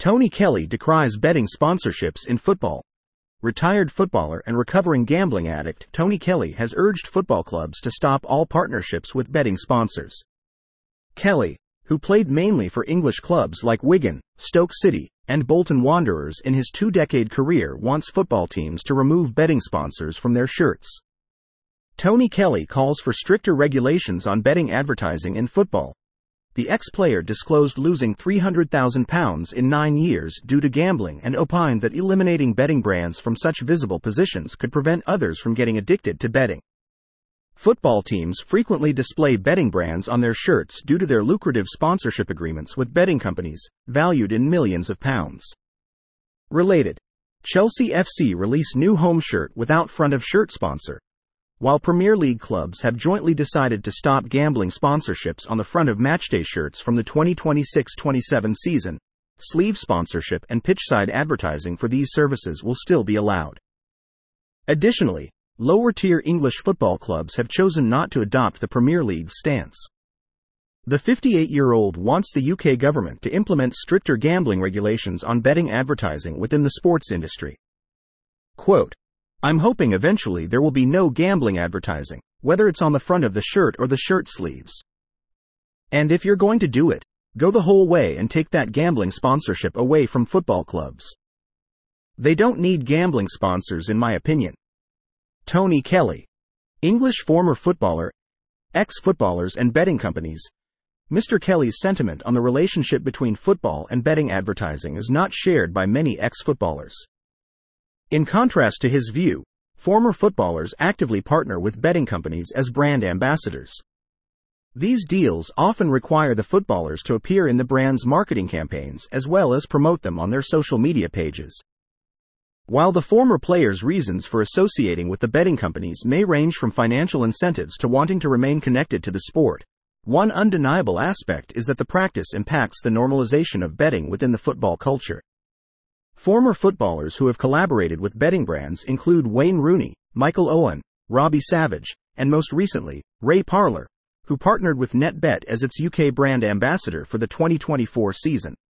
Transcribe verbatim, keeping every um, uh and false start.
Tony Kelly decries betting sponsorships in football. Retired footballer and recovering gambling addict Tony Kelly has urged football clubs to stop all partnerships with betting sponsors. Kelly, who played mainly for English clubs like Wigan, Stoke City, and Bolton Wanderers in his two-decade career, wants football teams to remove betting sponsors from their shirts. Tony Kelly calls for stricter regulations on betting advertising in football. The ex-player disclosed losing three hundred thousand pounds in nine years due to gambling and opined that eliminating betting brands from such visible positions could prevent others from getting addicted to betting. Football teams frequently display betting brands on their shirts due to their lucrative sponsorship agreements with betting companies, valued in millions of pounds. Related, Chelsea F C release new home shirt without front of shirt sponsor. While Premier League clubs have jointly decided to stop gambling sponsorships on the front of matchday shirts from the twenty twenty-six twenty-seven season, sleeve sponsorship and pitchside advertising for these services will still be allowed. Additionally, lower-tier English football clubs have chosen not to adopt the Premier League's stance. The fifty-eight-year-old wants the U K government to implement stricter gambling regulations on betting advertising within the sports industry. Quote, "I'm hoping eventually there will be no gambling advertising, whether it's on the front of the shirt or the shirt sleeves. And if you're going to do it, go the whole way and take that gambling sponsorship away from football clubs. They don't need gambling sponsors in my opinion." Tony Kelly, English former footballer, ex-footballers and betting companies. Mister Kelly's sentiment on the relationship between football and betting advertising is not shared by many ex-footballers. In contrast to his view, former footballers actively partner with betting companies as brand ambassadors. These deals often require the footballers to appear in the brand's marketing campaigns as well as promote them on their social media pages. While the former players' reasons for associating with the betting companies may range from financial incentives to wanting to remain connected to the sport, one undeniable aspect is that the practice impacts the normalization of betting within the football culture. Former footballers who have collaborated with betting brands include Wayne Rooney, Michael Owen, Robbie Savage, and most recently, Ray Parlour, who partnered with NetBet as its U K brand ambassador for the twenty twenty-four season.